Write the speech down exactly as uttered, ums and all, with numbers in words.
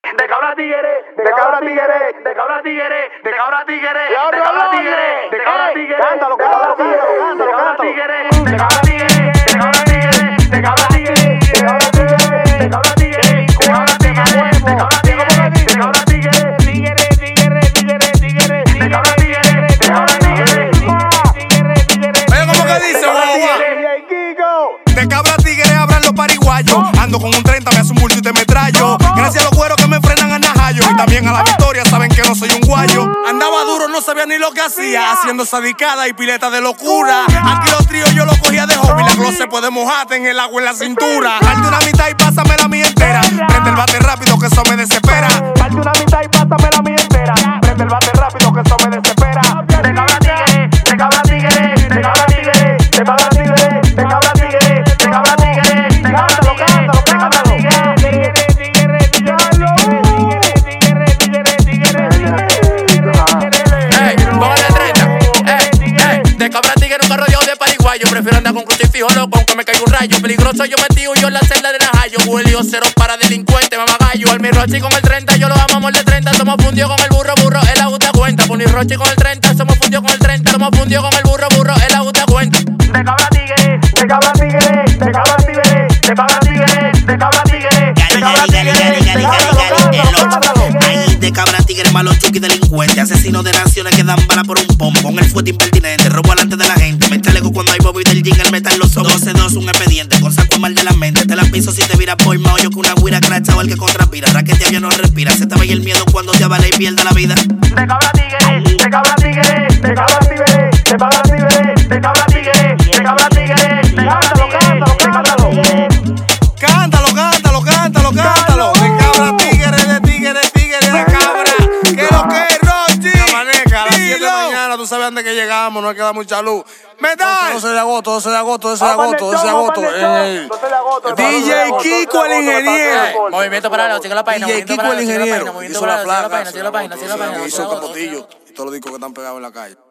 de cabra tigre, de cabra tigre, de cabra tigre, de cabra tigre, de cabra tigre, de cabra tigre, cántalo, cántalo, cántalo, cántalo, de cabra tigre, de cabra tigre, de cabra tigre, de cabra tigre, de cabra tigre, de cabra tigre, de cabra tigre, de cabra tigre, tigre, tigre, tigre, tigre, de cabra tigre, de cabra tigre, tigre. Oye, ¿cómo que dice, guagua? De cabra tigre abran los pariguayos. Ando con un treinta, me hace un bulto y te metrallo. Gracias a los cueros que me frenan a najayo. Y también a la victoria, saben que no soy un guayo. Andaba duro, no sabía ni lo que hacía. Haciendo sadicada y pileta de locura. Aquí los tríos yo los cogía de hobby. La gloss se puede mojarte en el agua en la cintura. Parte una mitad y pásame la mía entera. Prende el bate rápido que eso me desespera. Parte una mitad y pásame la mía entera. Prende el bate rápido que eso me desespera. De cabra tigre, de cabra tigre, de cabra tigre, de cabra tigre, de cabra tigre, de cabra tigre. Cántalo, cántalo, cántalo. Tigre, tigre, tigre, tigre, tigre, tigre. Ey, póngale treinta. Ey, ey, de cabra tigre nunca rodeado de pariguayo. Prefiero andar con crucifijo loco aunque me caiga un rayo. Peligroso yo metido yo en la celda de Najayo. Julio cero para delincuente, mamagallo. Al mi Rochi con el treinta, yo lo amamos de treinta. Somos fundidos con el burro, burro, él la gusta cuenta. Puni Rochi con el treinta, somos fundidos con el treinta. Somos fundidos con el burro, burro, él la gusta cuenta. De cabra tigre, de cabra tigre, de cabra tigre, de cabra tigre, de cabra tigre, de cabra tigre. Ahí de cabra tigre, malo chuki delincuente. Asesino de naciones que dan bala por un pompo. Con el fuerte impertinente, robo alante de la gente. Me chaleco cuando hay bobby del jingle, metal los ojos. doce dos, un expediente, con saco mal de la mente. Te la piso si te vira por más hoyo que una guira cracha o el que contrapira. Raquetea ya no respira, se te vaya el miedo cuando te avale y pierde la vida. De cabra tigre, de cabra tigre, de cabra tigre, de cabra tigre, de cabra tigre, de cabra tigre. Cántalo, cántalo, cántalo. Cántalo, cántalo, cántalo, cántalo. De cabra tigre, de tigre, tigre, de cabra. ¿Qué lo que es, Rochi? La maneja, a las siete de la mañana, tú sabes antes que llegamos, no hay que dar mucha luz. ¡Metal! doce de agosto, doce de agosto, doce de agosto, doce de agosto. D J Kiko el ingeniero. Movimiento paralelo, sigue la página. D J Kiko el ingeniero. Movimiento Hizo la paralelo, sigue la placa. página, sigue la página, sigue la página. Hizo Capotillo y todos los discos que están pegados en la calle.